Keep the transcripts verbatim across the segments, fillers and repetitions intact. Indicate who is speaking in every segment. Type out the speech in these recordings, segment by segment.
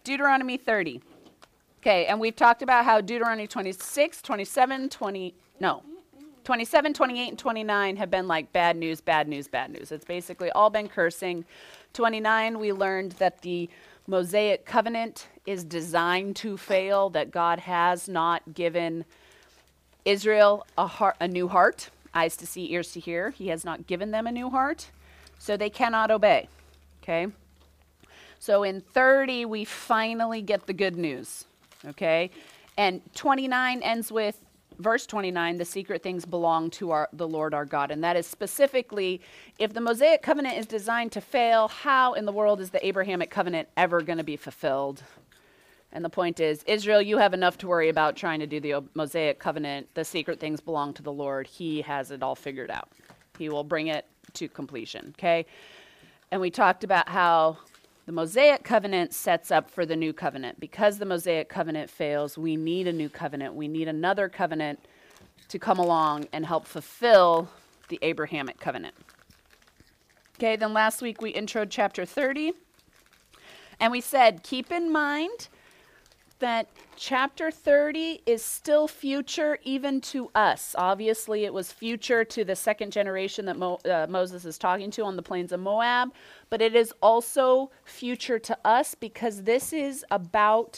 Speaker 1: Deuteronomy thirty. Okay, and we've talked about how Deuteronomy twenty-six, twenty-seven, twenty, no, twenty-seven, twenty-eight, and twenty-nine have been like bad news, bad news, bad news. It's basically all been cursing. twenty-nine, we learned that the Mosaic covenant is designed to fail, that God has not given Israel a, heart, a new heart, eyes to see, ears to hear. He has not given them a new heart, so they cannot obey. Okay? So in thirty, we finally get the good news. Okay? And twenty-nine ends with verse twenty-nine, the secret things belong to our, the Lord our God. And that is specifically, if the Mosaic covenant is designed to fail, how in the world is the Abrahamic covenant ever going to be fulfilled? And the point is, Israel, you have enough to worry about trying to do the Mosaic covenant. The secret things belong to the Lord. He has it all figured out. He will bring it to completion. Okay? And we talked about how the Mosaic covenant sets up for the new covenant. Because the Mosaic covenant fails, we need a new covenant. We need another covenant to come along and help fulfill the Abrahamic covenant. Okay, then last week we introed chapter thirty. And we said, keep in mind that chapter thirty is still future even to us. Obviously, it was future to the second generation that Mo- uh, Moses is talking to on the plains of Moab, but it is also future to us because this is about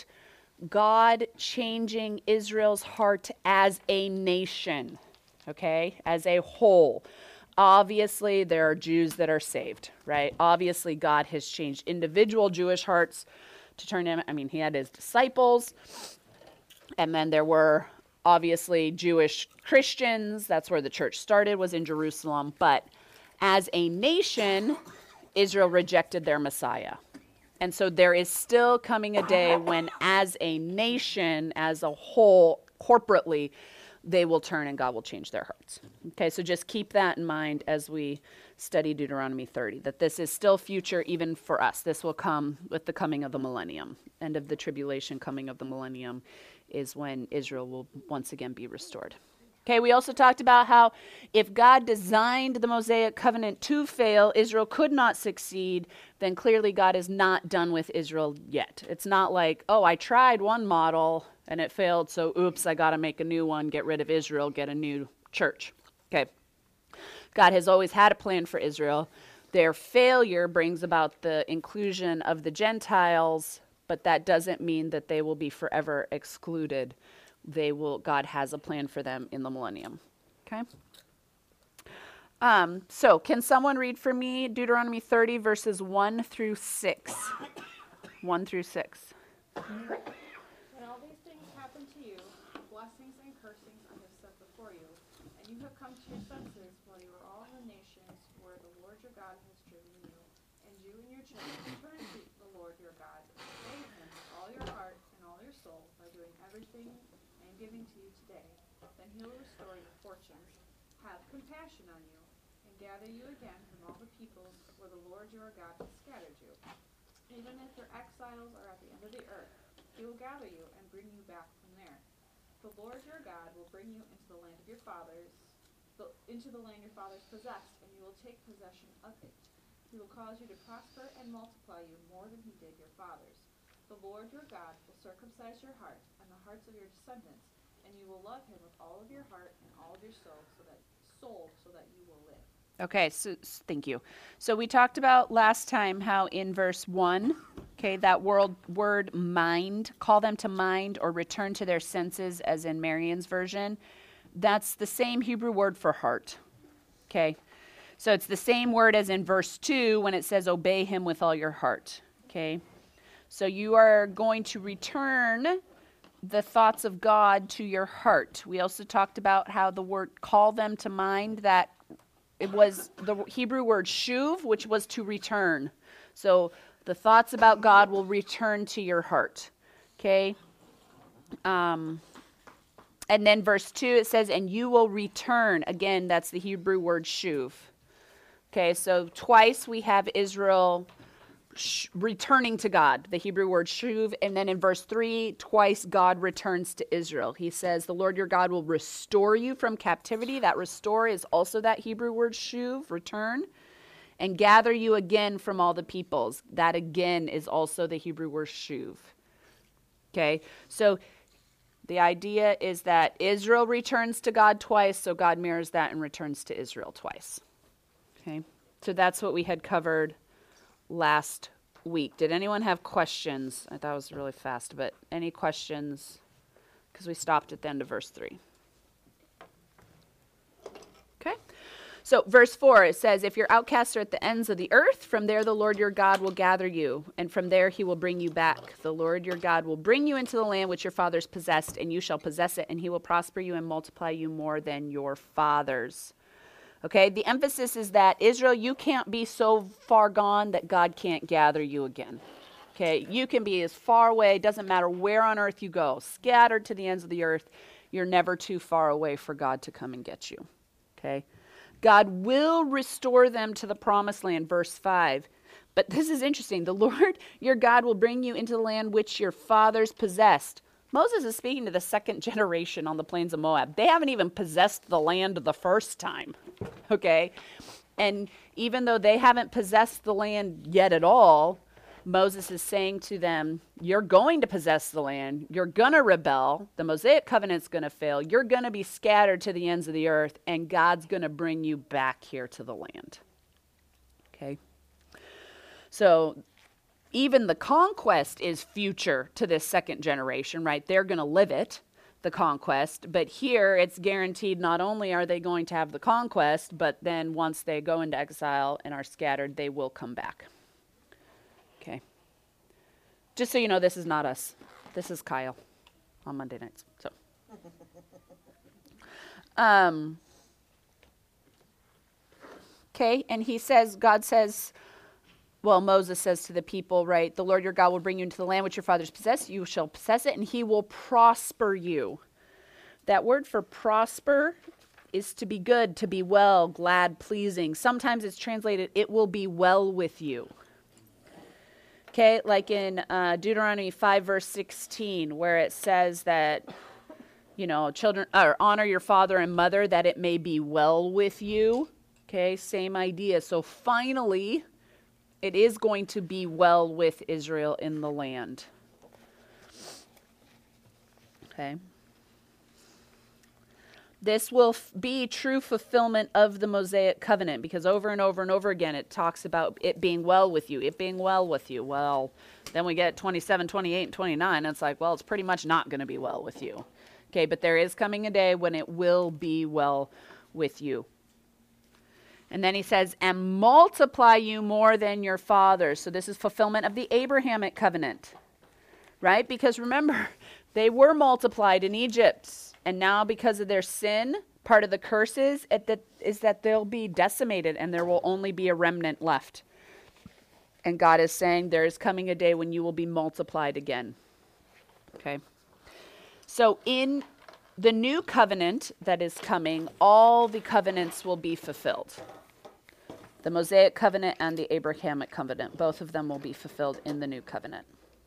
Speaker 1: God changing Israel's heart as a nation, okay, as a whole. Obviously, there are Jews that are saved, right? Obviously, God has changed individual Jewish hearts to turn him. I mean, he had his disciples, and then there were obviously Jewish Christians. That's where the church started, was in Jerusalem. But as a nation, Israel rejected their Messiah. And so there is still coming a day when as a nation, as a whole, corporately, they will turn and God will change their hearts. Okay, so just keep that in mind as we study Deuteronomy thirty, that this is still future even for us. This will come with the coming of the millennium. End of the tribulation, coming of the millennium is when Israel will once again be restored. Okay, we also talked about how if God designed the Mosaic covenant to fail, Israel could not succeed, then clearly God is not done with Israel yet. It's not like, oh, I tried one model and it failed, so oops, I got to make a new one, get rid of Israel, get a new church. Okay. God has always had a plan for Israel. Their failure brings about the inclusion of the Gentiles, but that doesn't mean that they will be forever excluded. They will. God has a plan for them in the millennium. Okay? Um, so, can someone read for me Deuteronomy thirty, verses one through six? one through six.
Speaker 2: When all these things happen to you, blessings and cursings I have set before you, and you have come to your senses while you are all in the nations where the Lord your God has driven you, and you and your children turn to the Lord your God, obey him with all your heart and all your soul by doing everything I am giving to you today. Then he will restore your fortunes, have compassion on you, and gather you again from all the peoples where the Lord your God has scattered you. Even if your exiles are at the end of the earth, he will gather you and bring you back from there. The Lord your God will bring you into the land of your fathers, the, into the land your fathers possessed, and you will take possession of it. He will cause you to prosper and multiply you more than he did your fathers. The Lord your God will circumcise your heart and the hearts of your descendants, and you will love him with all of your heart and all of your soul, so that soul, so that you will live.
Speaker 1: Okay, so thank you. So we talked about last time how in verse one, okay, that word, word mind, call them to mind or return to their senses, as in Marion's version, that's the same Hebrew word for heart, okay? So it's the same word as in verse two when it says obey him with all your heart, okay? So you are going to return the thoughts of God to your heart. We also talked about how the word call them to mind, that it was the Hebrew word shuv, which was to return. So the thoughts about God will return to your heart. Okay? Um, and then verse two, it says, and you will return. Again, that's the Hebrew word shuv. Okay, so twice we have Israel sh- returning to God, the Hebrew word shuv. And then in verse three, twice God returns to Israel. He says, the Lord your God will restore you from captivity. That restore is also that Hebrew word shuv, return. And gather you again from all the peoples. That again is also the Hebrew word shuv. Okay, so the idea is that Israel returns to God twice, so God mirrors that and returns to Israel twice. Okay, so that's what we had covered last week. Did anyone have questions? I thought it was really fast, but any questions? Because we stopped at the end of verse three. Okay. So verse four, it says, if your outcasts are at the ends of the earth, from there the Lord your God will gather you, and from there he will bring you back. The Lord your God will bring you into the land which your fathers possessed, and you shall possess it, and he will prosper you and multiply you more than your fathers. Okay, the emphasis is that Israel, you can't be so far gone that God can't gather you again. Okay, you can be as far away, doesn't matter where on earth you go, scattered to the ends of the earth, you're never too far away for God to come and get you. Okay. God will restore them to the promised land, verse five. But this is interesting. The Lord your God will bring you into the land which your fathers possessed. Moses is speaking to the second generation on the plains of Moab. They haven't even possessed the land the first time. Okay? And even though they haven't possessed the land yet at all, Moses is saying to them, you're going to possess the land. You're going to rebel. The Mosaic covenant's going to fail. You're going to be scattered to the ends of the earth, and God's going to bring you back here to the land. Okay? So even the conquest is future to this second generation, right? They're going to live it, the conquest. But here it's guaranteed not only are they going to have the conquest, but then once they go into exile and are scattered, they will come back. Okay. Just so you know, this is not us. This is Kyle on Monday nights. So, um, okay, and he says, God says, well, Moses says to the people, right, the Lord your God will bring you into the land which your fathers possessed. You shall possess it, and he will prosper you. That word for prosper is to be good, to be well, glad, pleasing. Sometimes it's translated, it will be well with you. Okay, like in uh, Deuteronomy five, verse sixteen, where it says that, you know, children, or honor your father and mother that it may be well with you. Okay, same idea. So finally, it is going to be well with Israel in the land. Okay. This will f- be true fulfillment of the Mosaic covenant, because over and over and over again it talks about it being well with you, it being well with you. Well, then we get twenty-seven, twenty-eight, and twenty-nine, and it's like, well, it's pretty much not going to be well with you. Okay, but there is coming a day when it will be well with you. And then he says, and multiply you more than your fathers. So this is fulfillment of the Abrahamic covenant, right? Because remember, they were multiplied in Egypt. And now because of their sin, part of the curse is, at the, is that they'll be decimated and there will only be a remnant left. And God is saying there is coming a day when you will be multiplied again. Okay. So in the new covenant that is coming, all the covenants will be fulfilled. The Mosaic covenant and the Abrahamic covenant, both of them will be fulfilled in the new covenant.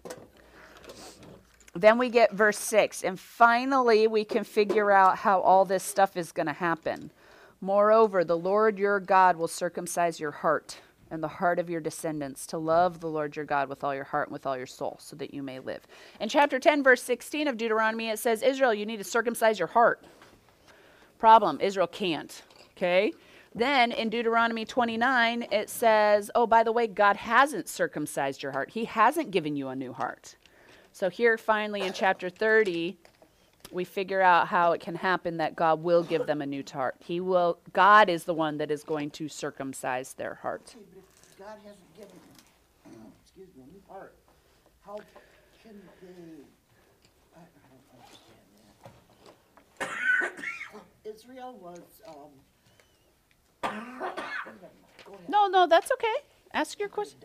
Speaker 1: Then we get verse six, and finally we can figure out how all this stuff is going to happen. Moreover, the Lord your God will circumcise your heart and the heart of your descendants to love the Lord your God with all your heart and with all your soul, so that you may live. In chapter ten, verse sixteen of Deuteronomy, it says, Israel, you need to circumcise your heart. Problem, Israel can't. Okay? Then in Deuteronomy twenty-nine, it says, oh, by the way, God hasn't circumcised your heart. He hasn't given you a new heart. So here finally in chapter thirty, we figure out how it can happen that God will give them a new heart. He will. God is the one that is going to circumcise their heart.
Speaker 3: Okay, but if God hasn't given them, excuse me, a new heart, how can they, I, I don't understand that. Israel was, um, go ahead.
Speaker 1: No, no, that's okay. Ask your question.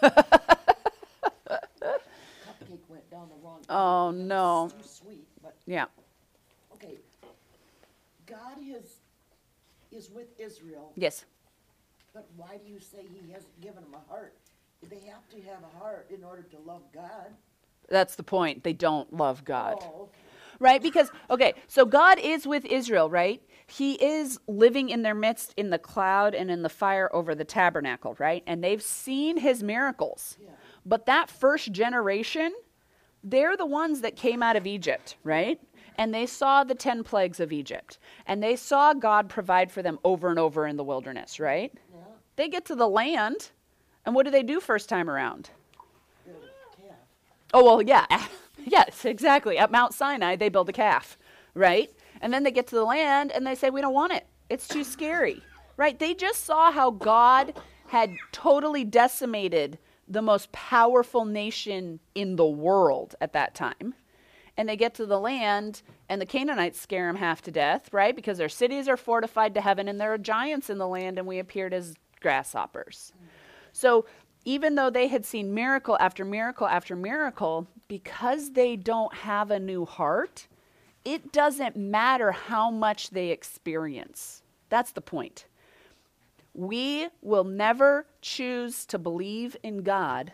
Speaker 3: Cupcake went down the wrong.
Speaker 1: Oh, no.
Speaker 3: Too sweet, but
Speaker 1: Yeah.
Speaker 3: okay. God has is with Israel,
Speaker 1: Yes.
Speaker 3: but why do you say He hasn't given them a heart? They have to have a heart in order to love God.
Speaker 1: That's the point. They don't love God.
Speaker 3: Oh, okay.
Speaker 1: Right? Because, okay, so God is with Israel, right? He is living in their midst in the cloud and in the fire over the tabernacle, right? And they've seen his miracles.
Speaker 3: Yeah.
Speaker 1: But that first generation, they're the ones that came out of Egypt, right? And they saw the ten plagues of Egypt. And they saw God provide for them over and over in the wilderness, right?
Speaker 3: Yeah.
Speaker 1: They get to the land, and what do they do first time around?
Speaker 3: Build a calf.
Speaker 1: Oh, well, yeah. Yes, exactly. At Mount Sinai, they build a calf, right? And then they get to the land, and they say, we don't want it. It's too scary, right? They just saw how God had totally decimated the most powerful nation in the world at that time. And they get to the land, and the Canaanites scare them half to death, right? Because their cities are fortified to heaven, and there are giants in the land, and we appeared as grasshoppers. So even though they had seen miracle after miracle after miracle, because they don't have a new heart, it doesn't matter how much they experience. That's the point. We will never choose to believe in God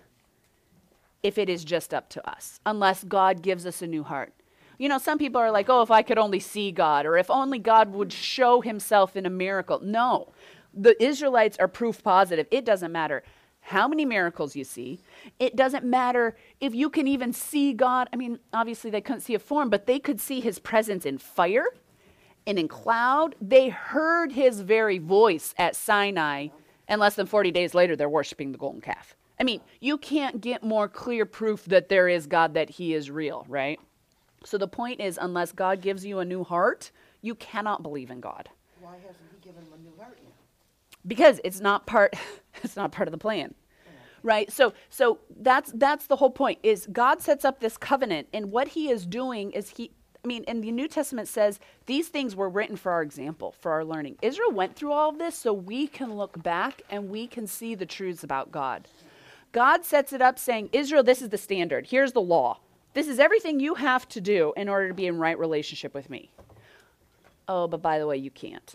Speaker 1: if it is just up to us, unless God gives us a new heart. You know, some people are like, oh, if I could only see God, or if only God would show himself in a miracle. No, the Israelites are proof positive. It doesn't matter how many miracles you see. It doesn't matter if you can even see God. I mean, obviously they couldn't see a form, but they could see his presence in fire and in cloud. They heard his very voice at Sinai, and less than forty days later, they're worshiping the golden calf. I mean, you can't get more clear proof that there is God, that he is real, right? So the point is, unless God gives you a new heart, you cannot believe in God.
Speaker 3: Why hasn't he given him a new heart yet?
Speaker 1: Because it's not part it's not part of the plan. Right? So so that's that's the whole point, is God sets up this covenant, and what he is doing is he I mean, and the New Testament says these things were written for our example, for our learning. Israel went through all of this so we can look back and we can see the truths about God. God sets it up saying, Israel, this is the standard. Here's the law. This is everything you have to do in order to be in right relationship with me. Oh, but by the way, you can't.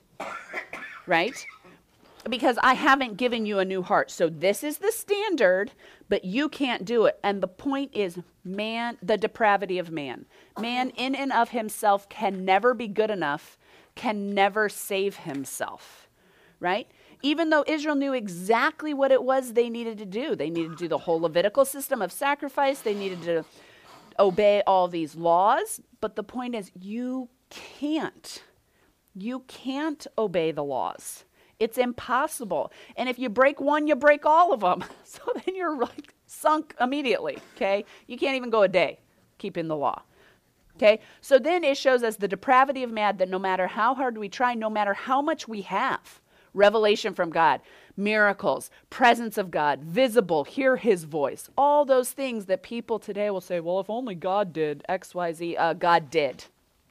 Speaker 1: Right? Because I haven't given you a new heart. So this is the standard, but you can't do it. And the point is, man, the depravity of man. Man in and of himself can never be good enough, can never save himself. Right? Even though Israel knew exactly what it was they needed to do. They needed to do the whole Levitical system of sacrifice. They needed to obey all these laws. But the point is, you can't. You can't obey the laws. It's impossible. And if you break one, you break all of them. So then you're like sunk immediately, okay? You can't even go a day keeping the law, okay? So then it shows us the depravity of man, that no matter how hard we try, no matter how much we have, revelation from God, miracles, presence of God, visible, hear his voice, all those things that people today will say, well, if only God did X, Y, Z, uh, God did.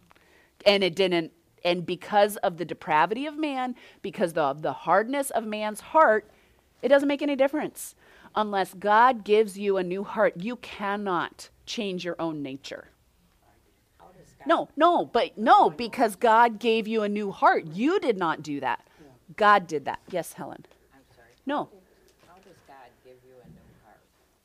Speaker 1: And it didn't. And because of the depravity of man, because of the hardness of man's heart, it doesn't make any difference. Unless God gives you a new heart, you cannot change your own nature. No, no, but no, because God gave you a new heart. You did not do that. God did that. Yes, Helen?
Speaker 4: I'm sorry.
Speaker 1: No.
Speaker 4: How does God give you a new heart?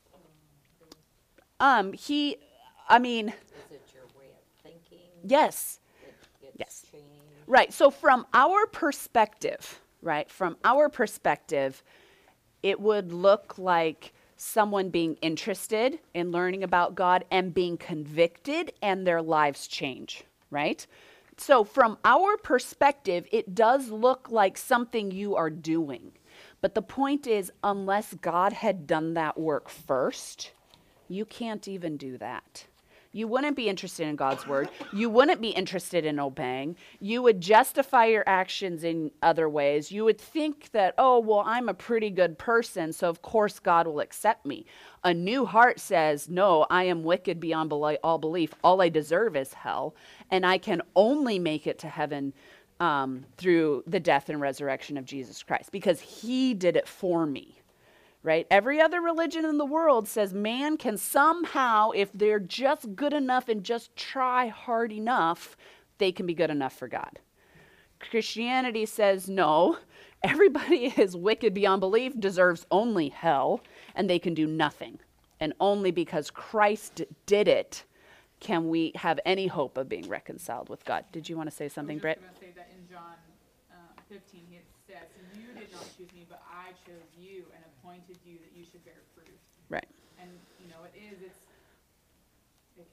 Speaker 1: Um, he, I mean,
Speaker 4: Is it your way of thinking?
Speaker 1: yes.
Speaker 4: It gets
Speaker 1: Yes.
Speaker 4: changed?
Speaker 1: Right. So from our perspective, right, from our perspective, it would look like someone being interested in learning about God and being convicted and their lives change, right? So from our perspective, it does look like something you are doing. But the point is, unless God had done that work first, you can't even do that. You wouldn't be interested in God's word. You wouldn't be interested in obeying. You would justify your actions in other ways. You would think that, oh, well, I'm a pretty good person, so of course God will accept me. A new heart says, no, I am wicked beyond beli- all belief. All I deserve is hell, and I can only make it to heaven um, through the death and resurrection of Jesus Christ, because he did it for me. Right? Every other religion in the world says man can somehow, if they're just good enough and just try hard enough, they can be good enough for God. Christianity says no, everybody is wicked beyond belief, deserves only hell, and they can do nothing. And only because Christ did it can we have any hope of being reconciled with God. Did you want to say something,
Speaker 2: I was
Speaker 1: Britt?
Speaker 2: just going to say that in John uh, fifteen, it says, you did not choose me, but I chose you and appointed you that you should bear fruit.
Speaker 1: Right.
Speaker 2: And, you know, it is, it's,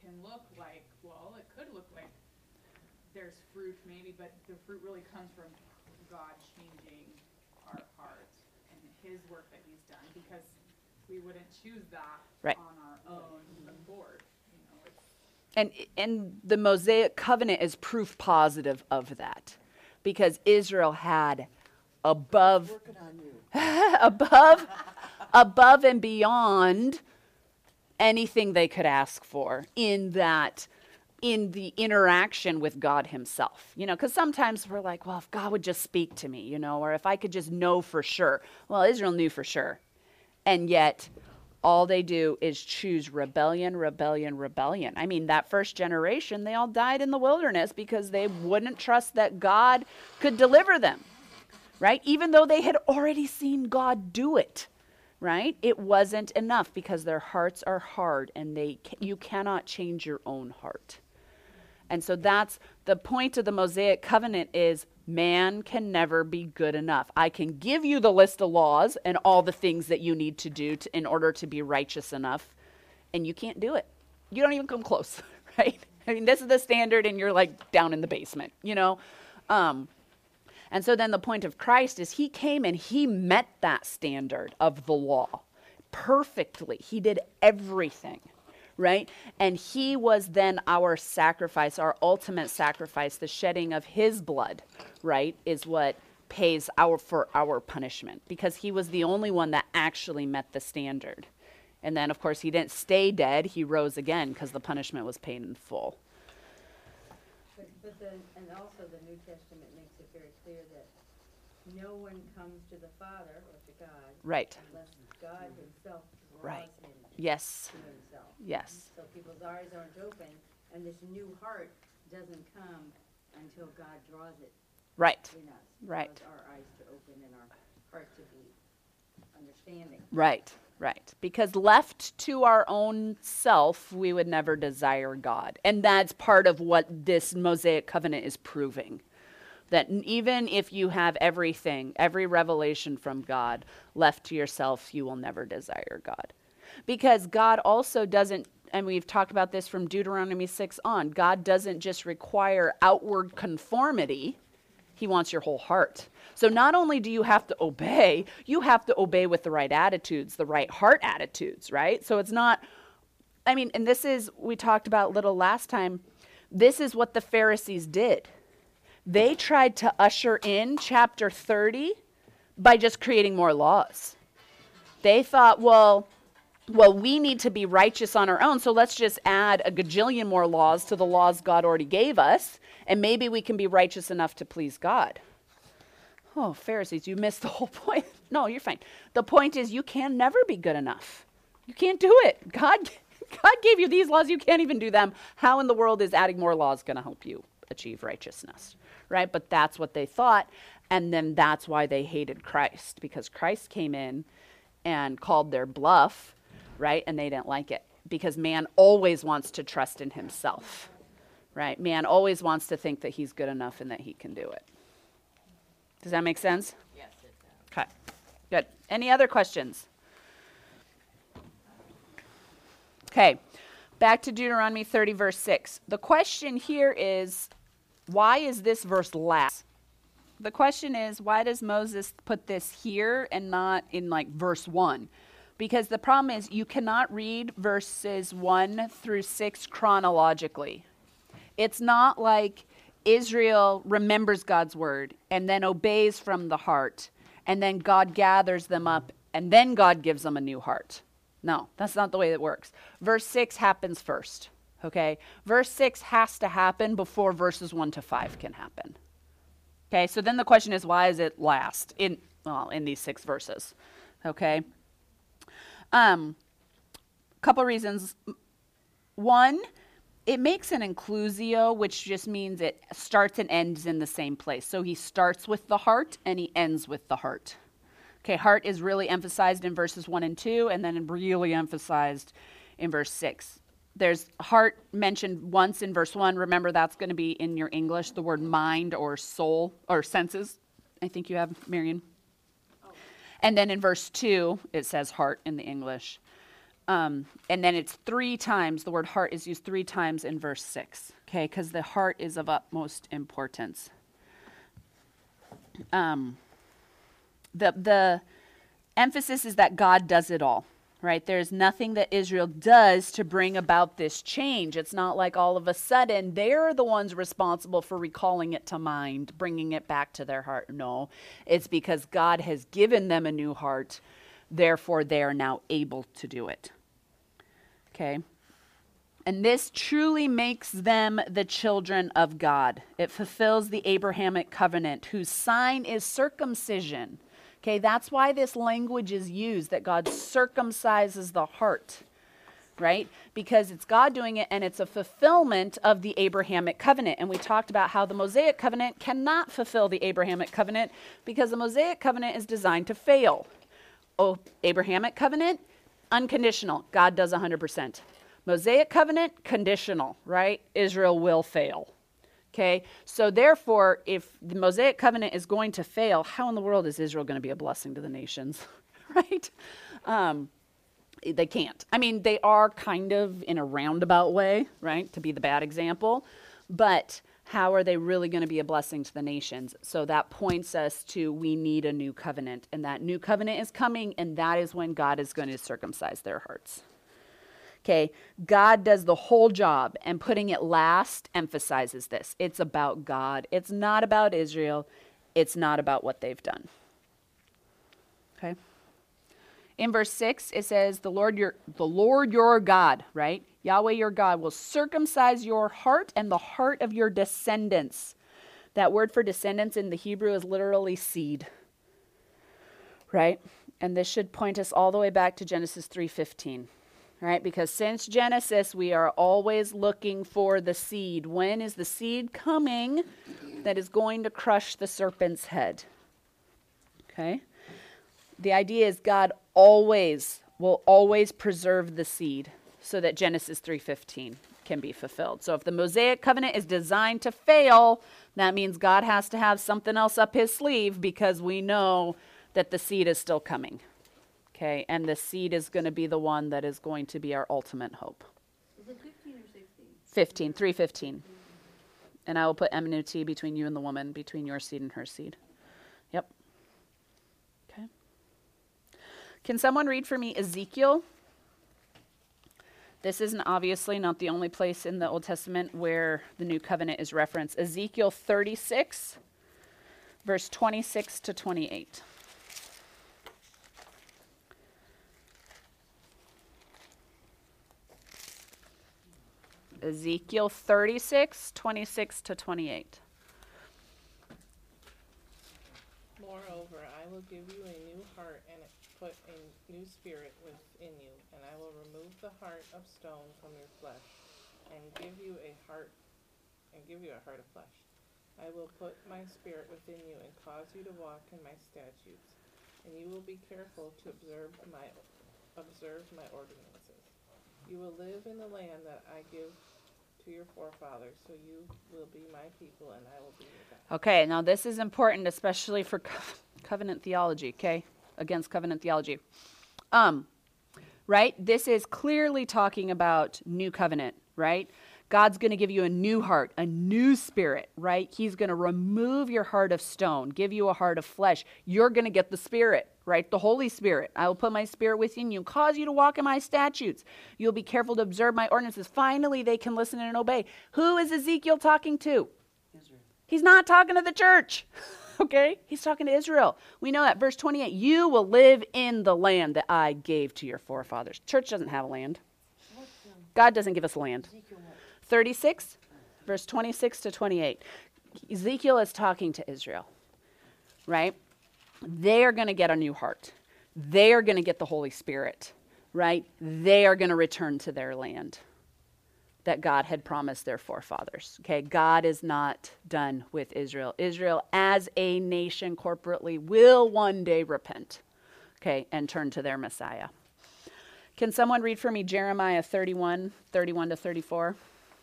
Speaker 5: can look like, well, it could look like there's fruit maybe, but the fruit really comes from God changing our heart and his work that he's done, because we wouldn't choose that
Speaker 1: Right.
Speaker 5: on our own accord. You know, it's
Speaker 1: And and the Mosaic covenant is proof positive of that, because Israel had above
Speaker 3: Working on you.
Speaker 1: above above and beyond anything they could ask for in that in the interaction with God himself. You know, because sometimes we're like, well, if God would just speak to me, you know, or if I could just know for sure. Well, Israel knew for sure. And yet all they do is choose rebellion, rebellion, rebellion. I mean, that first generation, they all died in the wilderness because they wouldn't trust that God could deliver them, right? Even though they had already seen God do it, right? It wasn't enough because their hearts are hard, and they you cannot change your own heart. And so that's the point of the Mosaic covenant is man can never be good enough. I can give you the list of laws and all the things that you need to do to, in order to be righteous enough, and you can't do it. You don't even come close, right? I mean, this is the standard, and you're like down in the basement, you know? Um, and so then the point of Christ is he came and he met that standard of the law perfectly. He did everything. Right? And he was then our sacrifice, our ultimate sacrifice. The shedding of his blood, right, is what pays our for our punishment, because he was the only one that actually met the standard. And then, of course, he didn't stay dead. He rose again because the punishment was paid in full.
Speaker 6: But, but then, and also the New Testament makes it very clear that no one comes to the Father or to God
Speaker 1: Right.
Speaker 6: unless God himself draws
Speaker 1: Right.
Speaker 6: him
Speaker 1: Yes.
Speaker 6: to himself.
Speaker 1: Yes.
Speaker 6: So people's eyes aren't open, and this new heart doesn't come until God draws it
Speaker 1: Right.
Speaker 6: in us.
Speaker 1: Right.
Speaker 6: Draws our eyes to open and our heart to be understanding.
Speaker 1: Right. Right. Because left to our own self, we would never desire God. And that's part of what this Mosaic covenant is proving. That even if you have everything, every revelation from God, left to yourself, you will never desire God. Because God also doesn't, and we've talked about this from Deuteronomy six on, God doesn't just require outward conformity, he wants your whole heart. So not only do you have to obey, you have to obey with the right attitudes, the right heart attitudes, right? So it's not, I mean, and this is, we talked about little last time, this is what the Pharisees did. They tried to usher in chapter thirty by just creating more laws. They thought, well, well, we need to be righteous on our own, so let's just add a gajillion more laws to the laws God already gave us, and maybe we can be righteous enough to please God. Oh, Pharisees, you missed the whole point. No, you're fine. The point is you can never be good enough. You can't do it. God, God gave you these laws. You can't even do them. How in the world is adding more laws going to help you achieve righteousness? Right? But that's what they thought, and then that's why they hated Christ, because Christ came in and called their bluff, right? And they didn't like it, because man always wants to trust in himself, right? Man always wants to think that he's good enough and that he can do it. Does that make sense?
Speaker 4: Yes, it does.
Speaker 1: Okay, good. Any other questions? Okay, back to Deuteronomy thirty, verse six. The question here is, why is this verse last? The question is, why does Moses put this here and not in like verse one? Because the problem is you cannot read verses one through six chronologically. It's not like Israel remembers God's word and then obeys from the heart, and then God gathers them up, and then God gives them a new heart. No, that's not the way it works. Verse six happens first, okay? Verse six has to happen before verses one to five can happen. Okay, so then the question is, why is it last in, well, in these six verses, okay? Um, couple reasons. One, it makes an inclusio, which just means it starts and ends in the same place. So he starts with the heart and he ends with the heart. Okay, heart is really emphasized in verses one and two, and then really emphasized in verse six. There's heart mentioned once in verse one. Remember, that's going to be in your English, the word mind or soul or senses. I think you have, Marion. And then in verse two, it says heart in the English. Um, and then it's three times, the word heart is used three times in verse six, okay, because the heart is of utmost importance. Um, the, the emphasis is that God does it all, right? There's nothing that Israel does to bring about this change. It's not like all of a sudden they're the ones responsible for recalling it to mind, bringing it back to their heart. No, it's because God has given them a new heart. Therefore, they are now able to do it. Okay? And this truly makes them the children of God. It fulfills the Abrahamic covenant, whose sign is circumcision. Okay, that's why this language is used, that God circumcises the heart, right? Because it's God doing it, and it's a fulfillment of the Abrahamic covenant. And we talked about how the Mosaic covenant cannot fulfill the Abrahamic covenant because the Mosaic covenant is designed to fail. Oh, Abrahamic covenant, unconditional. God does one hundred percent. Mosaic covenant, conditional, right? Israel will fail. Okay, so therefore, if the Mosaic covenant is going to fail, how in the world is Israel going to be a blessing to the nations, right? Um, they can't. I mean, they are kind of in a roundabout way, right, to be the bad example, but how are they really going to be a blessing to the nations? So that points us to we need a new covenant, and that new covenant is coming, and that is when God is going to circumcise their hearts. Okay, God does the whole job, and putting it last emphasizes this. It's about God. It's not about Israel. It's not about what they've done. Okay. In verse six, it says, the Lord your, the Lord your God, right? Yahweh your God will circumcise your heart and the heart of your descendants. That word for descendants in the Hebrew is literally seed, right? And this should point us all the way back to Genesis three fifteen. Right? Because since Genesis, we are always looking for the seed. When is the seed coming that is going to crush the serpent's head? Okay? The idea is God always will always preserve the seed so that Genesis three fifteen can be fulfilled. So if the Mosaic covenant is designed to fail, that means God has to have something else up his sleeve because we know that the seed is still coming. Okay, and the seed is going to be the one that is going to be our ultimate hope.
Speaker 6: Is it fifteen or sixteen?
Speaker 1: fifteen, three fifteen. And I will put enmity between you and the woman, between your seed and her seed. Yep. Okay. Can someone read for me Ezekiel? This isn't obviously not the only place in the Old Testament where the new covenant is referenced. Ezekiel thirty-six, verse twenty-six to twenty-eight. Ezekiel thirty-six, twenty-six to twenty-eight.
Speaker 7: Moreover, I will give you a new heart and put a new spirit within you, and I will remove the heart of stone from your flesh, and give you a heart, and give you a heart of flesh. I will put my spirit within you and cause you to walk in my statutes, and you will be careful to observe my observe my ordinances. You will live in the land that I give to your forefathers, so you will be my people, and I will be your God.
Speaker 1: Okay, now this is important, especially for co- covenant theology, okay? Against covenant theology. Um, right? This is clearly talking about new covenant, right? God's going to give you a new heart, a new spirit, right? He's going to remove your heart of stone, give you a heart of flesh. You're going to get the Spirit, right? The Holy Spirit. I will put my Spirit within you and cause you to walk in my statutes. You'll be careful to observe my ordinances. Finally, they can listen and obey. Who is Ezekiel talking to?
Speaker 3: Israel.
Speaker 1: He's not talking to the church, okay? He's talking to Israel. We know that. Verse twenty-eight, you will live in the land that I gave to your forefathers. Church doesn't have a land.
Speaker 3: What, um,
Speaker 1: God doesn't give us land.
Speaker 3: Ezekiel what?
Speaker 1: thirty-six, verse twenty-six to twenty-eight. Ezekiel is talking to Israel, right? They are going to get a new heart. They are going to get the Holy Spirit, right? They are going to return to their land that God had promised their forefathers. Okay, God is not done with Israel. Israel as a nation corporately will one day repent, okay, and turn to their Messiah. Can someone read for me Jeremiah thirty-one, thirty-one to thirty-four?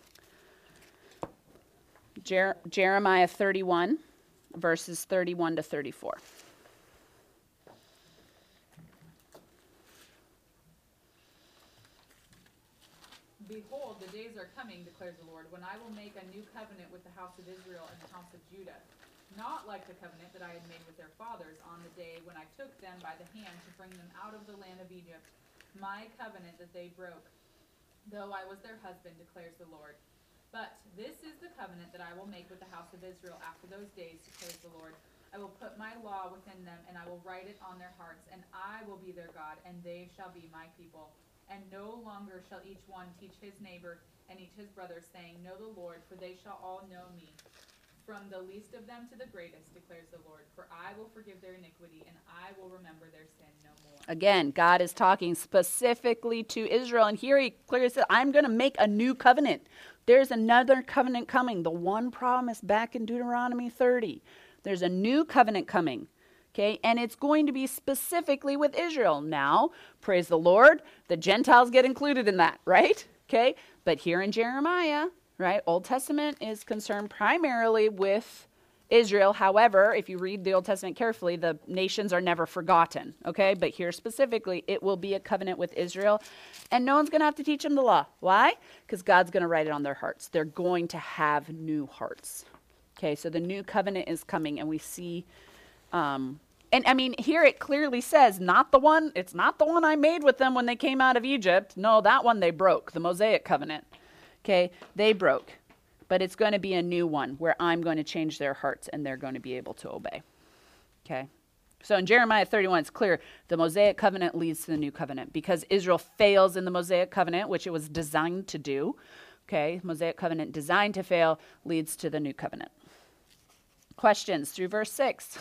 Speaker 1: Jer- Jeremiah thirty-one, verses thirty-one to thirty-four.
Speaker 5: Behold, the days are coming, declares the Lord, when I will make a new covenant with the house of Israel and the house of Judah, not like the covenant that I had made with their fathers on the day when I took them by the hand to bring them out of the land of Egypt, my covenant that they broke, though I was their husband, declares the Lord. But this is the covenant that I will make with the house of Israel after those days, declares the Lord. I will put my law within them, and I will write it on their hearts, and I will be their God, and they shall be my people. And no longer shall each one teach his neighbor and each his brother, saying, Know the Lord, for they shall all know me, from the least of them to the greatest, declares the Lord. For I will forgive their iniquity, and I will remember their sin no more.
Speaker 1: Again, God is talking specifically to Israel, and here he clearly said, I'm going to make a new covenant. There's another covenant coming, the one promised back in Deuteronomy thirty. There's a new covenant coming, okay? And it's going to be specifically with Israel. Now, praise the Lord, the Gentiles get included in that, right? Okay? But here in Jeremiah, right, Old Testament is concerned primarily with Israel. However, if you read the Old Testament carefully, the nations are never forgotten, okay? But here specifically, it will be a covenant with Israel, and no one's going to have to teach them the law. Why? Because God's going to write it on their hearts. They're going to have new hearts. Okay, so the new covenant is coming, and we see, um, and I mean, here it clearly says, not the one, it's not the one I made with them when they came out of Egypt. No, that one they broke, the Mosaic covenant. Okay, they broke. But it's going to be a new one where I'm going to change their hearts, and they're going to be able to obey. Okay, so in Jeremiah thirty-one, it's clear the Mosaic covenant leads to the new covenant because Israel fails in the Mosaic covenant, which it was designed to do. Okay, Mosaic covenant designed to fail leads to the new covenant. Questions through verse six.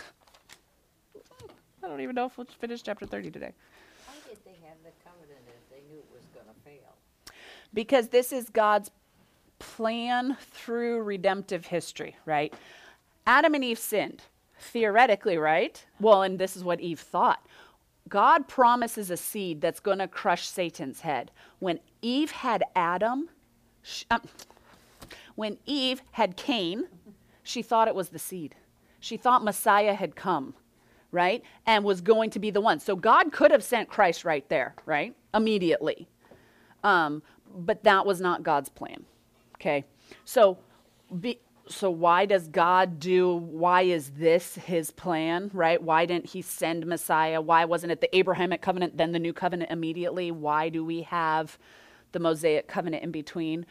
Speaker 1: I don't even know if we'll finish chapter thirty today.
Speaker 4: Why did they have the covenant if they knew it was going to fail?
Speaker 1: Because this is God's plan through redemptive history, right? Adam and Eve sinned, theoretically, right? Well, and this is what Eve thought. God promises a seed that's going to crush Satan's head. When Eve had Adam, sh- um, when Eve had Cain, she thought it was the seed. She thought Messiah had come, right? And was going to be the one. So God could have sent Christ right there, right? Immediately. Um, but that was not God's plan. Okay. So, be, so why does God do, why is this his plan, right? Why didn't he send Messiah? Why wasn't it the Abrahamic covenant, then the new covenant immediately? Why do we have the Mosaic covenant in between?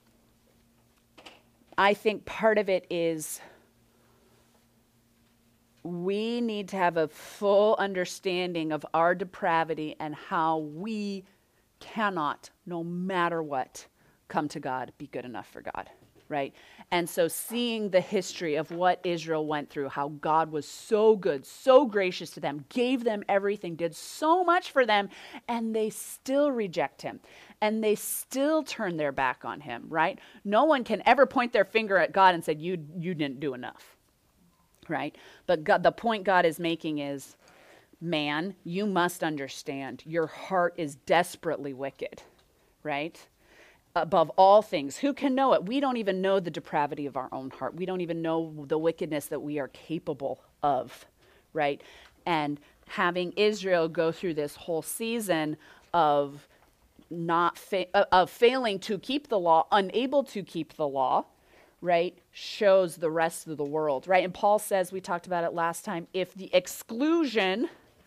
Speaker 1: I think part of it is we need to have a full understanding of our depravity and how we cannot, no matter what, come to God, be good enough for God, right? And so seeing the history of what Israel went through, how God was so good, so gracious to them, gave them everything, did so much for them, and they still reject him. And they still turn their back on him, right? No one can ever point their finger at God and say, you, you didn't do enough, right? But God, the point God is making is, man, you must understand your heart is desperately wicked, right? Above all things, who can know it? We don't even know the depravity of our own heart. We don't even know the wickedness that we are capable of, right? And having Israel go through this whole season of not fa- of failing to keep the law, unable to keep the law, right, shows the rest of the world, right? And Paul says, we talked about it last time, if the exclusion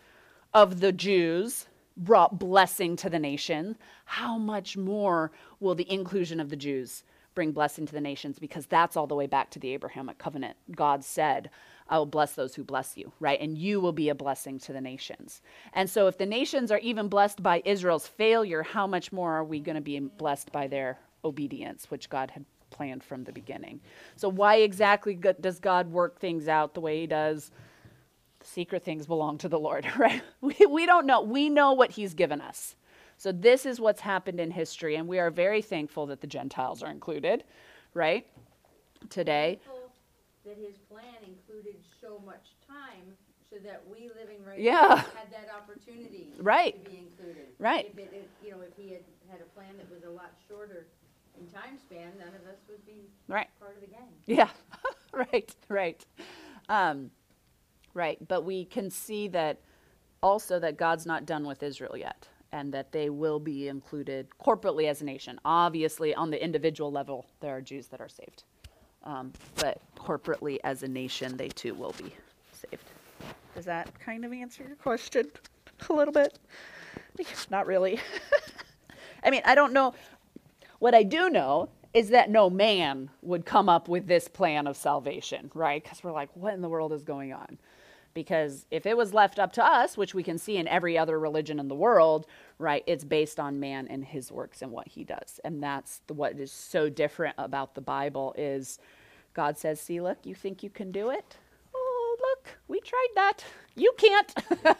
Speaker 1: of the Jews brought blessing to the nation, how much more will the inclusion of the Jews bring blessing to the nations? Because that's all the way back to the Abrahamic covenant. God said, I will bless those who bless you, right? And you will be a blessing to the nations. And so if the nations are even blessed by Israel's failure, how much more are we going to be blessed by their obedience, which God had planned from the beginning? So why exactly does God work things out the way he does? Secret things belong to the Lord, right? We, we don't know. We know what he's given us. So this is what's happened in history, and we are very thankful that the Gentiles are included, right? Today.
Speaker 6: Thankful that his plan included so much time so that we living right
Speaker 1: Yeah.
Speaker 6: now had that opportunity
Speaker 1: Right.
Speaker 6: to be included.
Speaker 1: Right.
Speaker 6: If it, if, you know, if he had had a plan that was a lot shorter in time span, none of us would be
Speaker 1: Right.
Speaker 6: part of the gang.
Speaker 1: Yeah, right, right. Um, right, but we can see that also that God's not done with Israel yet. and that they will be included corporately as a nation. Obviously, on the individual level, there are Jews that are saved. Um, but corporately as a nation, they too will be saved. Does that kind of answer your question a little bit? Not really. I mean, I don't know. What I do know is that no man would come up with this plan of salvation, right? Because we're like, what in the world is going on? Because if it was left up to us, which we can see in every other religion in the world, right, it's based on man and his works and what he does. And that's the, what is so different about the Bible is God says, see, look, you think you can do it? Oh, look, we tried that. You can't.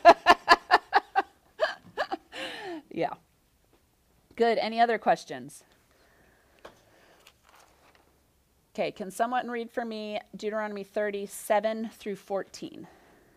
Speaker 1: Yeah. Good. Any other questions? Okay, can someone read for me Deuteronomy thirty-seven through fourteen?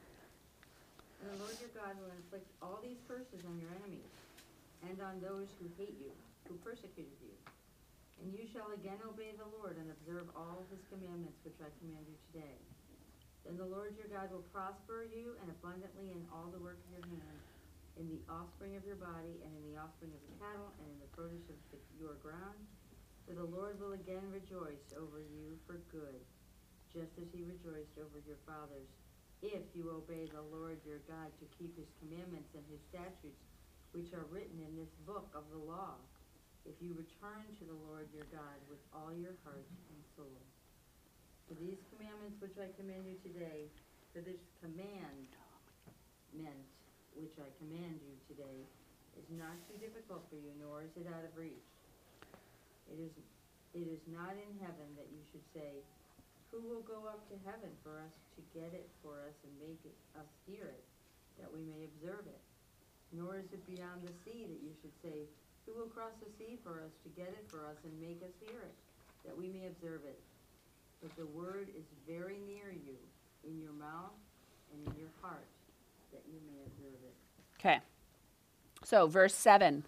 Speaker 6: And the Lord your God will inflict all these curses on your enemies, and on those who hate you, who persecuted you. And you shall again obey the Lord and observe all his commandments which I command you today. Then the Lord your God will prosper you and abundantly in all the work of your hand, in the offspring of your body, and in the offspring of the cattle, and in the produce of the, your ground. For the Lord will again rejoice over you for good, just as he rejoiced over your fathers, if you obey the Lord your God to keep his commandments and his statutes, which are written in this book of the law, if you return to the Lord your God with all your heart and soul. For these commandments which I command you today, for this command meant which I command you today, is not too difficult for you, nor is it out of reach. It is, it is not in heaven that you should say, who will go up to heaven for us to get it for us and make it, us hear it, that we may observe it? Nor is it beyond the sea that you should say, who will cross the sea for us to get it for us and make us hear it, that we may observe it? But the word is very near you, in your mouth and in your heart, that you may observe it.
Speaker 1: Okay. So verse seven.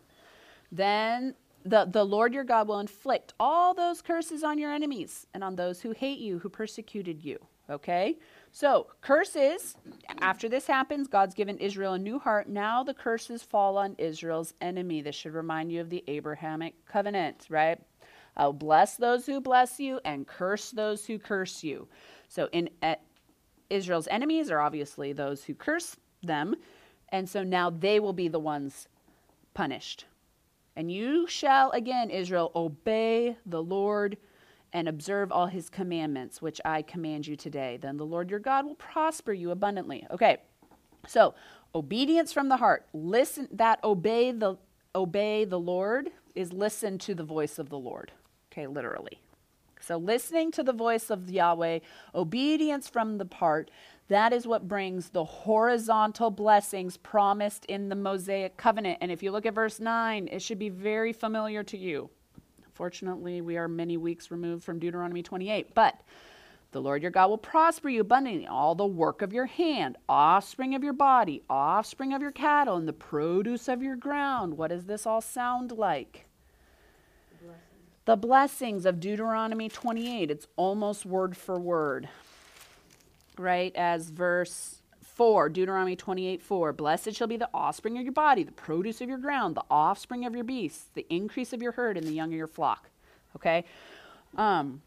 Speaker 1: Then the, the Lord your God will inflict all those curses on your enemies and on those who hate you, who persecuted you. Okay? So curses, after this happens, God's given Israel a new heart. Now the curses fall on Israel's enemy. This should remind you of the Abrahamic covenant, right? I'll bless those who bless you and curse those who curse you. So in uh, Israel's enemies are obviously those who curse them. And so now they will be the ones punished. And you shall, again, Israel, obey the Lord and observe all his commandments, which I command you today. Then the Lord your God will prosper you abundantly. Okay, so obedience from the heart. Listen, that obey the obey the Lord is listen to the voice of the Lord. Okay, literally. So listening to the voice of Yahweh, obedience from the heart, that is what brings the horizontal blessings promised in the Mosaic covenant. And if you look at verse nine, it should be very familiar to you. Fortunately, we are many weeks removed from Deuteronomy twenty-eight. But the Lord your God will prosper you abundantly, all the work of your hand, offspring of your body, offspring of your cattle, and the produce of your ground. What does this all sound like?
Speaker 6: Blessings.
Speaker 1: The blessings of Deuteronomy twenty-eight. It's almost word for word. Right, as verse four, Deuteronomy twenty-eight four. Blessed shall be the offspring of your body, the produce of your ground, the offspring of your beasts, the increase of your herd, and the young of your flock. Okay? Um.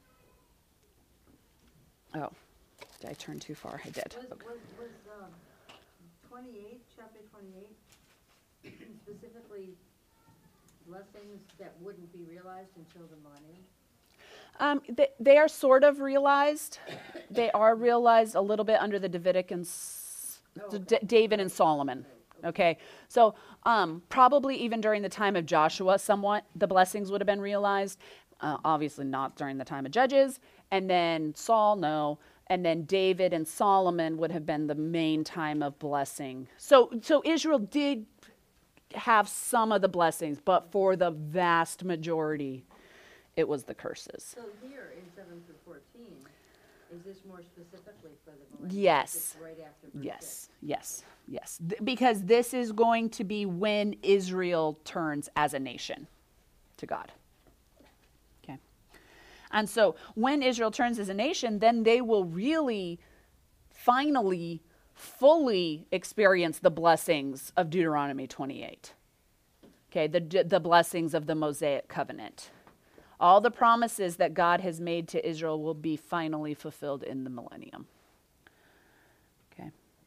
Speaker 1: Oh, did I turn too far? I did.
Speaker 6: Was,
Speaker 1: Okay.
Speaker 6: was, was, um, twenty-eight, chapter twenty-eight, specifically blessings that wouldn't be realized until the millennium?
Speaker 1: Um, they, they are sort of realized. They are realized a little bit under the Davidic and S-
Speaker 6: Oh,
Speaker 1: D- David and Solomon. Okay, so um, probably even during the time of Joshua, somewhat the blessings would have been realized. Uh, obviously, not during the time of Judges, and then Saul, no, and then David and Solomon would have been the main time of blessing. So, so Israel did have some of the blessings, but for the vast majority, it was the curses.
Speaker 6: So here in seven through fourteen, is this more specifically for the millennium?
Speaker 1: Yes.
Speaker 6: It's right after verse
Speaker 1: Yes,
Speaker 6: six.
Speaker 1: yes, yes. Th- because this is going to be when Israel turns as a nation to God. Okay. And so when Israel turns as a nation, then they will really, finally, fully experience the blessings of Deuteronomy twenty-eight. Okay, the, the blessings of the Mosaic covenant. All the promises that God has made to Israel will be finally fulfilled in the millennium. Okay.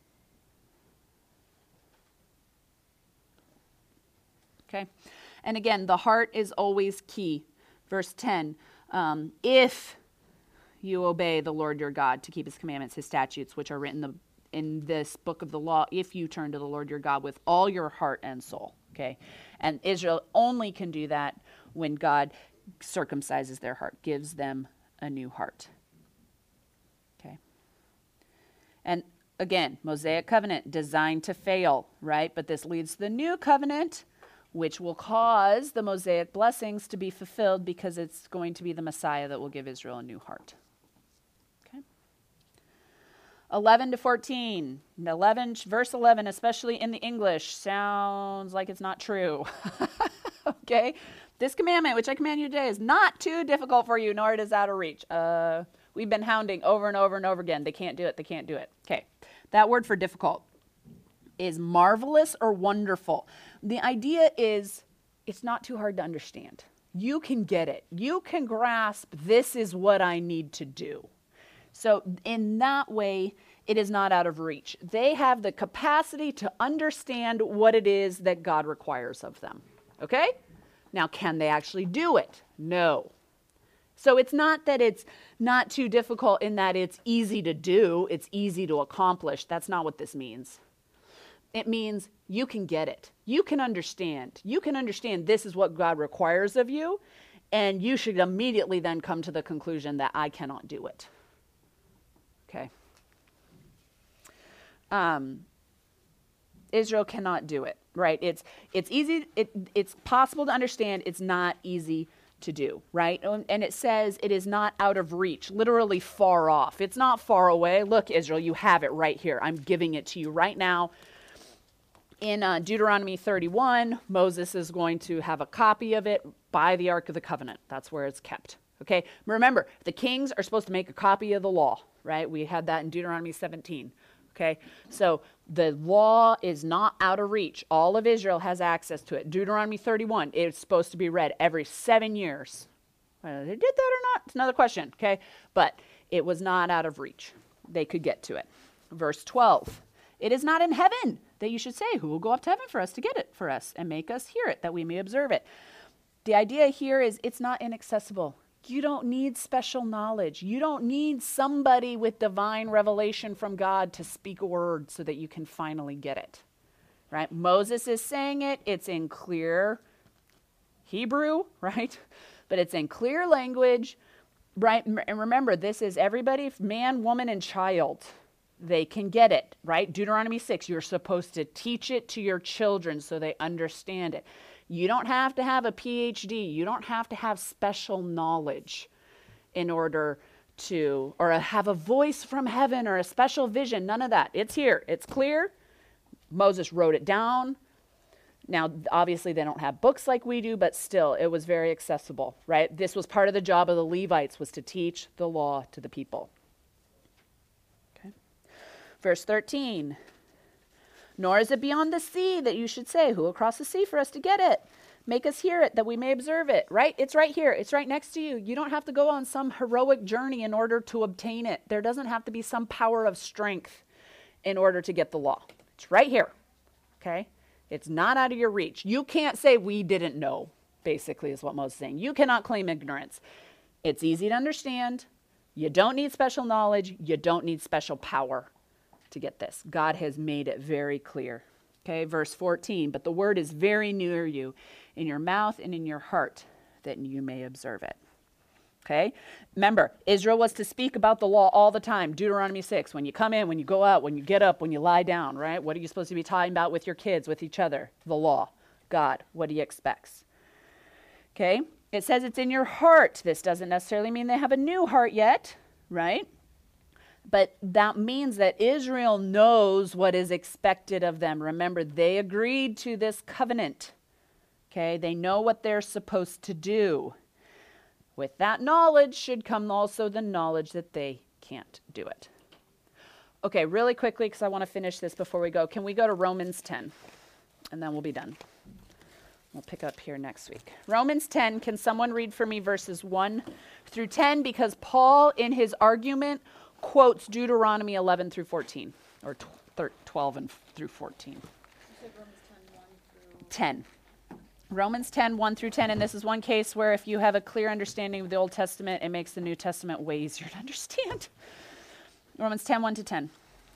Speaker 1: Okay. And again, the heart is always key. Verse ten, um, if you obey the Lord your God to keep his commandments, his statutes, which are written the, in this book of the law, if you turn to the Lord your God with all your heart and soul. Okay. And Israel only can do that when God circumcises their heart, gives them a new heart. Okay. And again, Mosaic covenant designed to fail, right? But this leads to the new covenant, which will cause the Mosaic blessings to be fulfilled because it's going to be the Messiah that will give Israel a new heart. Okay. eleven to fourteen. eleven, verse eleven, especially in the English, sounds like it's not true. Okay. This commandment, which I command you today, is not too difficult for you, nor it is out of reach. Uh, we've been hounding over and over and over again. They can't do it. They can't do it. Okay. That word for difficult is marvelous or wonderful. The idea is it's not too hard to understand. You can get it. You can grasp this is what I need to do. So in that way, it is not out of reach. They have the capacity to understand what it is that God requires of them. Okay? Now, can they actually do it? No. So it's not that it's not too difficult in that it's easy to do, it's easy to accomplish. That's not what this means. It means you can get it. You can understand. You can understand this is what God requires of you, and you should immediately then come to the conclusion that I cannot do it. Okay. Um, Israel cannot do it, right? It's it's easy. It it's possible to understand. It's not easy to do, right? And it says it is not out of reach, literally far off. It's not far away. Look, Israel, you have it right here. I'm giving it to you right now. In uh, Deuteronomy thirty-one, Moses is going to have a copy of it by the Ark of the Covenant. That's where it's kept. Okay. Remember, the kings are supposed to make a copy of the law, right? We had that in Deuteronomy seventeen. Okay. So the law is not out of reach. All of Israel has access to it. Deuteronomy thirty-one, it's supposed to be read every seven years. Whether they did that or not, it's another question. Okay. But it was not out of reach. They could get to it. Verse twelve, it is not in heaven that you should say, who will go up to heaven for us to get it for us and make us hear it, that we may observe it. The idea here is it's not inaccessible. You don't need special knowledge. You don't need somebody with divine revelation from God to speak a word so that you can finally get it, right? Moses is saying it. It's in clear Hebrew, right? But it's in clear language, right? And remember, this is everybody, man, woman, and child. They can get it, right? Deuteronomy six, you're supposed to teach it to your children so they understand it. You don't have to have a P H D. You don't have to have special knowledge in order to, or have a voice from heaven or a special vision. None of that. It's here. It's clear. Moses wrote it down. Now, obviously, they don't have books like we do, but still, it was very accessible, right? This was part of the job of the Levites, was to teach the law to the people. Verse thirteen, nor is it beyond the sea that you should say, who will cross the sea for us to get it? Make us hear it that we may observe it, right? It's right here. It's right next to you. You don't have to go on some heroic journey in order to obtain it. There doesn't have to be some power of strength in order to get the law. It's right here, okay? It's not out of your reach. You can't say we didn't know, basically is what Moses is saying. You cannot claim ignorance. It's easy to understand. You don't need special knowledge. You don't need special power to get this. God has made it very clear. Okay, verse fourteen, but the word is very near you, in your mouth and in your heart, that you may observe it. Okay, remember, Israel was to speak about the law all the time. Deuteronomy six, when you come in, when you go out, when you get up, when you lie down, right? What are you supposed to be talking about with your kids, with each other? The law. God, what he expects. Okay, it says it's in your heart. This doesn't necessarily mean they have a new heart yet, right? But that means that Israel knows what is expected of them. Remember, they agreed to this covenant. Okay, they know what they're supposed to do. With that knowledge should come also the knowledge that they can't do it. Okay, really quickly, because I want to finish this before we go. Can we go to Romans ten? And then we'll be done. We'll pick up here next week. Romans ten, can someone read for me verses one through ten? Because Paul, in his argument, quotes Deuteronomy eleven through fourteen, or twelve and through fourteen.
Speaker 2: You said Romans ten, one through.
Speaker 1: ten. Romans ten, one through ten, and this is one case where if you have a clear understanding of the Old Testament, it makes the New Testament way easier to understand. Romans ten, one to ten.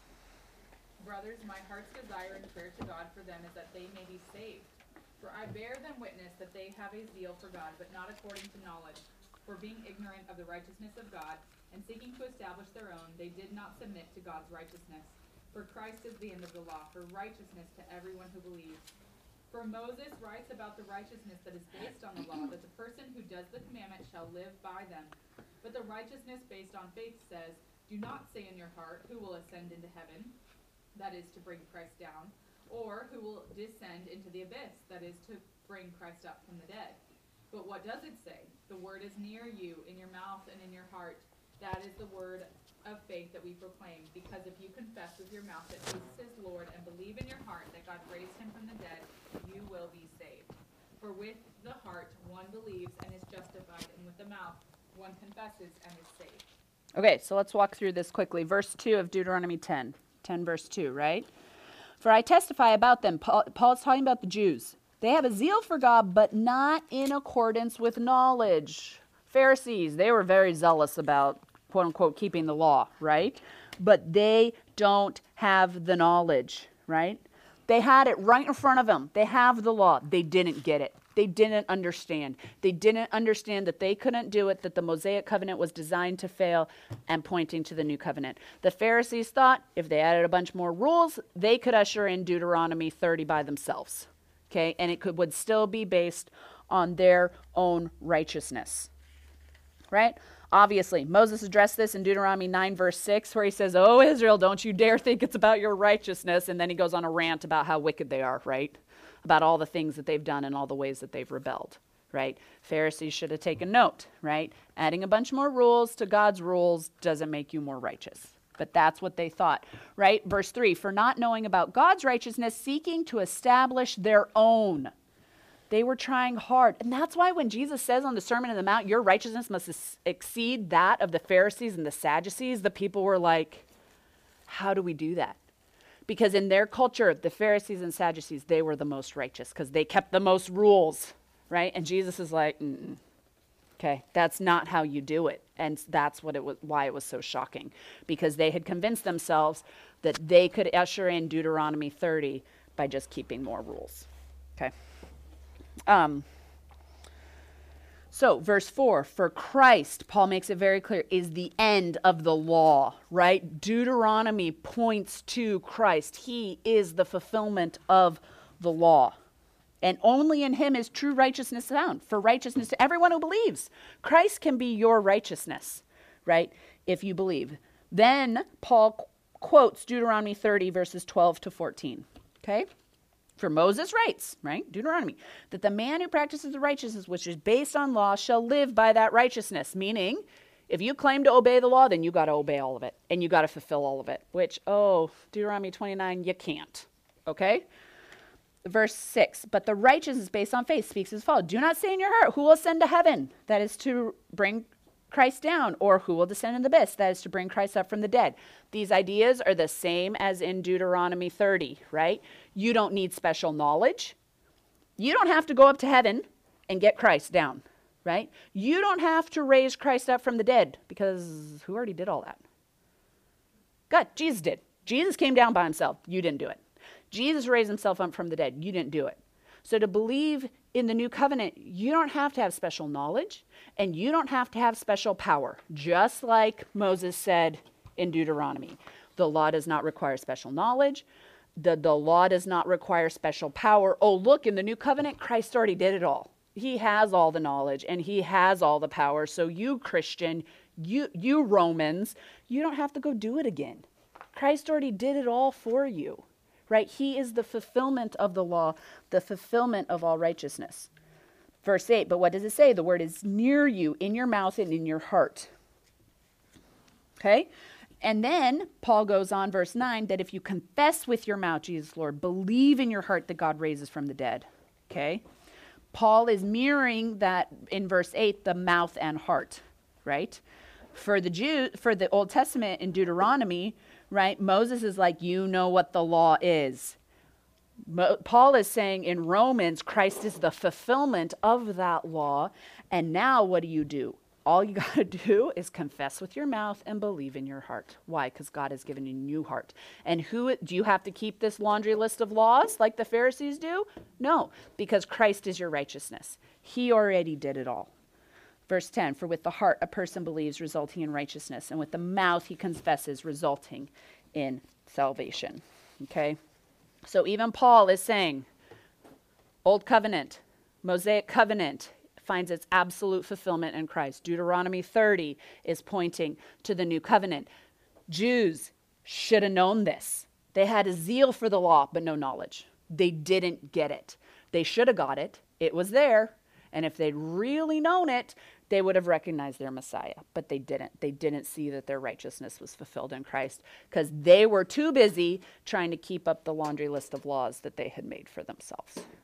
Speaker 5: Brothers, my heart's desire and prayer to God for them is that they may be saved. For I bear them witness that they have a zeal for God, but not according to knowledge. For being ignorant of the righteousness of God, and seeking to establish their own, they did not submit to God's righteousness. For Christ is the end of the law, for righteousness to everyone who believes. For Moses writes about the righteousness that is based on the law, that the person who does the commandment shall live by them. But the righteousness based on faith says, do not say in your heart, who will ascend into heaven, that is to bring Christ down, or who will descend into the abyss, that is to bring Christ up from the dead. But what does it say? The word is near you, in your mouth and in your heart. That is the word of faith that we proclaim. Because if you confess with your mouth that Jesus is Lord and believe in your heart that God raised him from the dead, you will be saved. For with the heart one believes and is justified, and with the mouth one confesses and is saved.
Speaker 1: Okay, so let's walk through this quickly. Verse two of Deuteronomy ten. ten verse two, right? For I testify about them. Paul, Paul's talking about the Jews. They have a zeal for God, but not in accordance with knowledge. Pharisees, they were very zealous about, quote unquote, keeping the law, right? But they don't have the knowledge, right? They had it right in front of them. They have the law. They didn't get it. They didn't understand. They didn't understand that they couldn't do it, that the Mosaic covenant was designed to fail, and pointing to the new covenant. The Pharisees thought if they added a bunch more rules, they could usher in Deuteronomy thirty by themselves. Okay, and it could would still be based on their own righteousness. Right? Obviously, Moses addressed this in Deuteronomy nine, verse six, where he says, "Oh, Israel, don't you dare think it's about your righteousness." And then he goes on a rant about how wicked they are, right? About all the things that they've done and all the ways that they've rebelled, right? Pharisees should have taken note, right? Adding a bunch more rules to God's rules doesn't make you more righteous. But that's what they thought, right? Verse three, for not knowing about God's righteousness, seeking to establish their own. They were trying hard. And that's why when Jesus says on the Sermon on the Mount, your righteousness must exceed that of the Pharisees and the Sadducees, the people were like, how do we do that? Because in their culture, the Pharisees and Sadducees, they were the most righteous because they kept the most rules, right? And Jesus is like, mm-mm. Okay, that's not how you do it. And that's what it was, why it was so shocking. Because they had convinced themselves that they could usher in Deuteronomy thirty by just keeping more rules. Okay. Um, so, verse four, for Christ, Paul makes it very clear, is the end of the law, right? Deuteronomy points to Christ. He is the fulfillment of the law. And only in him is true righteousness found, for righteousness to everyone who believes. Christ can be your righteousness, right, if you believe. Then Paul qu- quotes Deuteronomy thirty, verses twelve to fourteen, okay? For Moses writes, right, Deuteronomy, that the man who practices the righteousness which is based on law shall live by that righteousness. Meaning, if you claim to obey the law, then you got to obey all of it, and you got to fulfill all of it, which, oh, Deuteronomy twenty-nine, you can't, okay? Verse six, but the righteousness based on faith speaks as follows. Do not say in your heart, who will ascend to heaven? That is to bring Christ down. Or who will descend in the abyss? That is to bring Christ up from the dead. These ideas are the same as in Deuteronomy thirty, right? You don't need special knowledge. You don't have to go up to heaven and get Christ down, right? You don't have to raise Christ up from the dead because who already did all that? God, Jesus did. Jesus came down by himself. You didn't do it. Jesus raised himself up from the dead. You didn't do it. So to believe in the new covenant, you don't have to have special knowledge and you don't have to have special power. Just like Moses said in Deuteronomy. The law does not require special knowledge. The, the law does not require special power. Oh, look, in the new covenant, Christ already did it all. He has all the knowledge and he has all the power. So you Christian, you, you Romans, you don't have to go do it again. Christ already did it all for you. Right? He is the fulfillment of the law, the fulfillment of all righteousness. Verse eight, but what does it say? The word is near you, in your mouth and in your heart. Okay? And then Paul goes on, verse nine, that if you confess with your mouth, Jesus Lord, believe in your heart that God raises from the dead. Okay? Paul is mirroring that in verse eight, the mouth and heart, right? For the Jew, for the Old Testament in Deuteronomy, right? Moses is like, you know what the law is. Mo- Paul is saying in Romans, Christ is the fulfillment of that law. And now what do you do? All you got to do is confess with your mouth and believe in your heart. Why? Because God has given you a new heart. And who do you have to keep this laundry list of laws like the Pharisees do? No, because Christ is your righteousness. He already did it all. Verse ten, for with the heart a person believes, resulting in righteousness, and with the mouth he confesses, resulting in salvation. Okay? So even Paul is saying, Old Covenant, Mosaic Covenant, finds its absolute fulfillment in Christ. Deuteronomy thirty is pointing to the new covenant. Jews should have known this. They had a zeal for the law, but no knowledge. They didn't get it. They should have got it. It was there. And if they'd really known it, they would have recognized their Messiah. But they didn't. They didn't see that their righteousness was fulfilled in Christ because they were too busy trying to keep up the laundry list of laws that they had made for themselves.